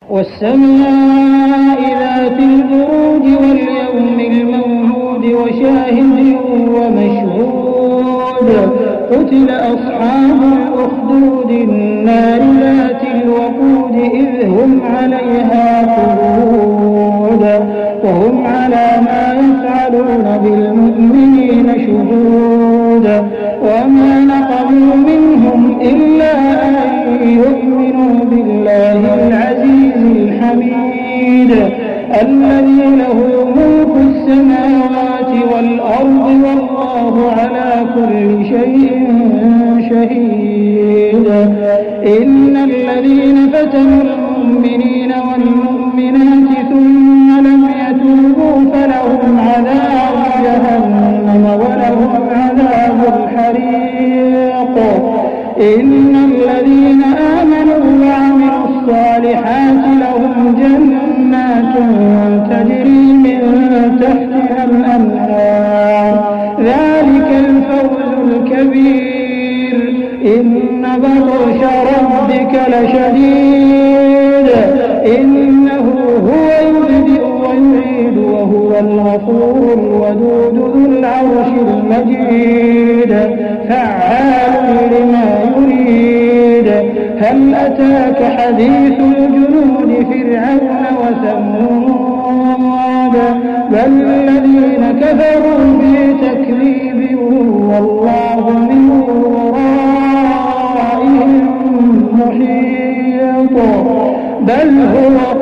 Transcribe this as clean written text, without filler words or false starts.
والسماء ذات البروج واليوم الموعود وشاهد ومشهود قتل أصحاب الأخدود النار ذات الوقود إذ هم عليها قعود وهم على ما يفعلون بالمؤمنين شهود وما نقموا منهم إلا أن يؤمنوا بالله العزيز الحميد الذي له ملك السماوات والأرض والله على كل شيء شهيد إن الذين فتنوا المؤمنين والمؤمنات ثم لم يتوبوا فلهم عذاب جهنم ولهم عذاب الحريق إن الذين آمنوا وعملوا الصالحات لهم جنات تجري من تحتها الأنهار ذلك الفوز الكبير إن بطش ربك لشديد إنه هو يبدئ ويعيد وهو الغفور الودود ذو العرش المجيد فعال لما يريد هل أتاك حديث الجنود فرعون وثمود بل الذين كفروا بتكذيب والله من ورائهم محيط بل هو